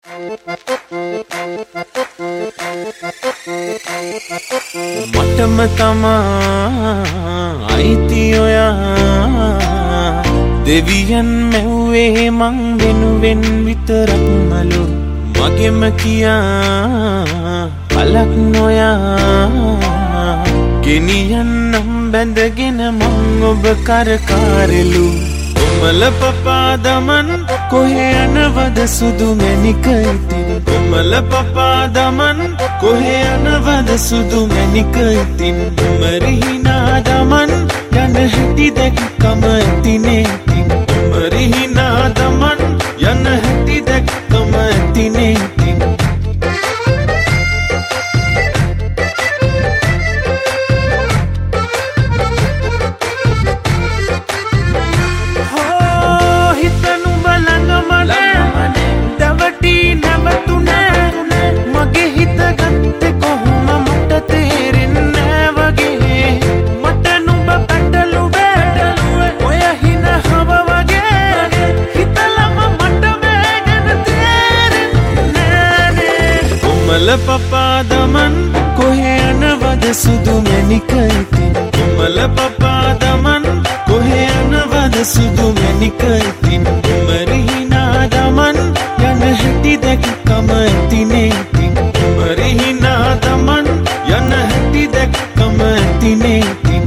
මටම තමා අයිති ඔයා දෙවියන් මැව්වේ මං වෙනුවෙන් විතරක්මලු මගෙම කියා පලක් නොයා ගෙනියන්නම් බැඳගෙන මං ඔබ කරකාරලු කොමල පපා දමන් කොහේ යනවද සුදු මැණික ඉතින් කොමල පපා දමන් කොහේ යනවද සුදු මැණික ඉතින් මරිහිනා දමන් යන හැටි දැක්කම ඇතිනේ ඉතින් මරිහිනා දමන් යන හැටි දැක්කම ඇතිනේ ඉතින් පපා දමන් කොහේ යනවද සුදු මැණික ඉතින් කොමල පපා දමන් කොහේ යනවද සුදු මැණික ඉතින් මරිහිනා දමන් යන හැටි දැක්කම ඇතිනේ ඉතින් මරිහිනා දමන් යන හැටි දැක්කම ඇතිනේ ඉතින්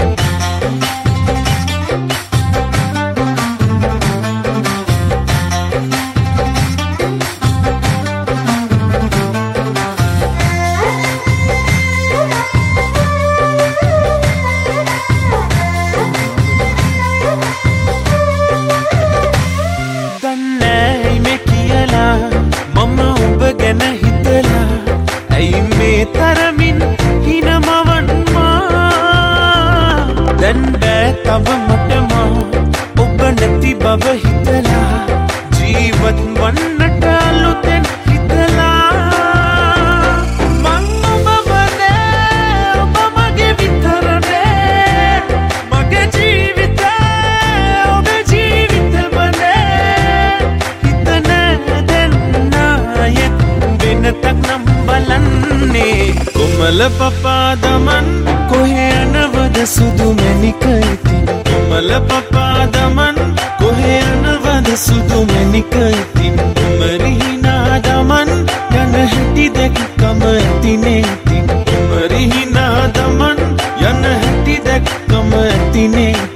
තව මටමා ඔබ නැති බව හිතලා ජීවත් වන්නට අලුතෙන් හිතලා මං ඔබ වනේ ඔබ මගේ විතරනේ මගේ ජීවිතේ ඔබ ජීවිත වනේ හිතන දෙන්නායෙත් වෙනතක් නම් බලන්නේ කොමල පපා දමන් කොහේ යනවද සුදු මැණික ඉතින් කොමල පපා දමන් කොහේ යනවද සුදු මැණික ඉතින් මරිහිනා දමන් යන හැටි දැක්කම ඇතිනේ ඉතින් මරිහිනා දමන් යන හැටි දැක්කම ඇතිනේ